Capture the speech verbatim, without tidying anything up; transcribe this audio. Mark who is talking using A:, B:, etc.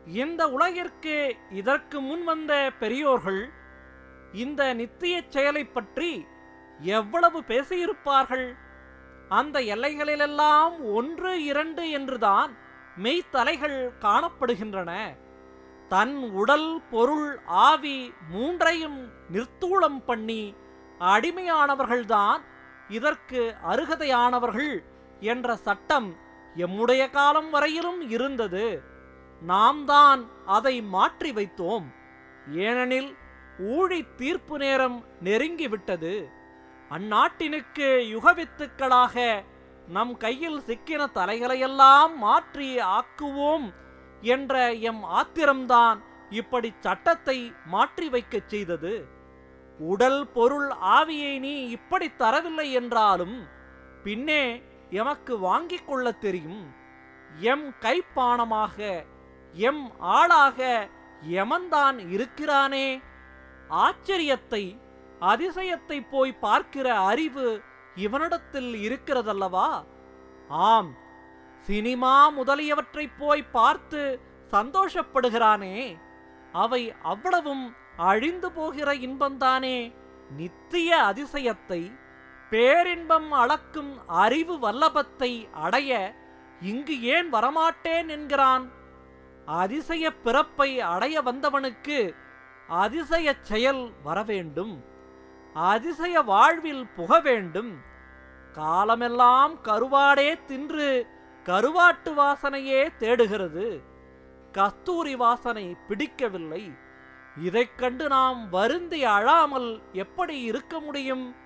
A: இந்த உலகிற்கு இதற்கு முன் வந்த பெரியோர்கள் இந்த நித்திய செயலை பற்றி எவ்வளவு பேசியிருப்பார்கள். அந்த எல்லைகளிலெல்லாம் ஒன்று இரண்டு என்றுதான் மெய்த்தலைகள் காணப்படுகின்றன. தன் உடல் பொருள் ஆவி மூன்றையும் நிர்த்தூலம் பண்ணி அடிமையானவர்கள்தான் இதற்கு அருகதையானவர்கள் என்ற சட்டம் எம்முடைய காலம் வரையிலும் இருந்தது. நாம் தான் அதை மாற்றி வைத்தோம். ஏனெனில் ஊழி தீர்ப்பு நேரம் நெருங்கிவிட்டது. அந்நாட்டினுக்கு யுகவித்துக்களாக நம் கையில் சிக்கின தலைகளையெல்லாம் மாற்றி ஆக்குவோம் என்ற எம் ஆத்திரம்தான் இப்படி சட்டத்தை மாற்றி வைக்கச் செய்தது. உடல் பொருள் ஆவியை நீ இப்படி தரவில்லை என்றாலும் பின்னே எமக்கு வாங்கிக் கொள்ள தெரியும். எம் கைப்பாணமாக எம் ஆளாக எமன்தான் இருக்கிறானே. ஆச்சரியத்தை அதிசயத்தை போய் பார்க்கிற அறிவு இவனிடத்தில் இருக்கிறதல்லவா? ஆம், சினிமா முதலியவற்றை போய் பார்த்து சந்தோஷப்படுகிறானே, அவை அவ்வளவும் அழிந்து போகிற இன்பந்தானே. நித்திய அதிசயத்தை பேரின்பம் அளக்கும் அறிவு வல்லபத்தை அடைய இங்கு ஏன் வரமாட்டேன் என்கிறான்? அதிசய பிறப்பை அடைய வந்தவனுக்கு அதிசய செயல் வரவேண்டும். அதிசய வாழ்வில் புக வேண்டும். காலமெல்லாம் கருவாடே தின்று கருவாட்டு வாசனையே தேடுகிறது. கஸ்தூரி வாசனை பிடிக்கவில்லை. இதைக் கண்டு நாம் வருந்தி அழாமல் எப்படி இருக்க முடியும்?